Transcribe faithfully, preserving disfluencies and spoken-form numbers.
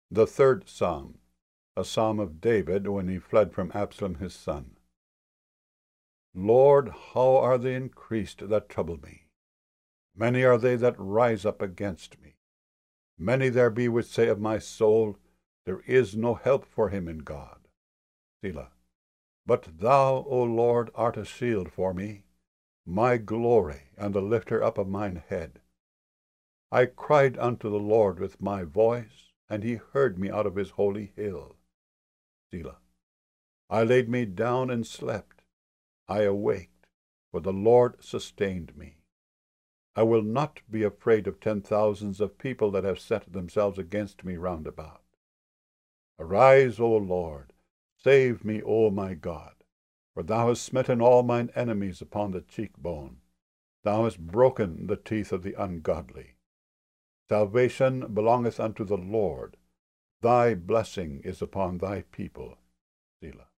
The third Psalm, a psalm of David when he fled from Absalom his son. Lord, how are they increased that trouble me? Many are they that rise up against me. Many there be which say of my soul, There is no help for him in God. Selah. But thou, O Lord, art a shield for me, my glory, and the lifter up of mine head. I cried unto the Lord with my voice, and he heard me out of his holy hill. Selah. I laid me down and slept. I awaked, for the Lord sustained me. I will not be afraid of ten thousands of people that have set themselves against me round about. Arise, O Lord, save me, O my God, for thou hast smitten all mine enemies upon the cheekbone. Thou hast broken the teeth of the ungodly. Salvation belongeth unto the Lord. Thy blessing is upon thy people. Selah.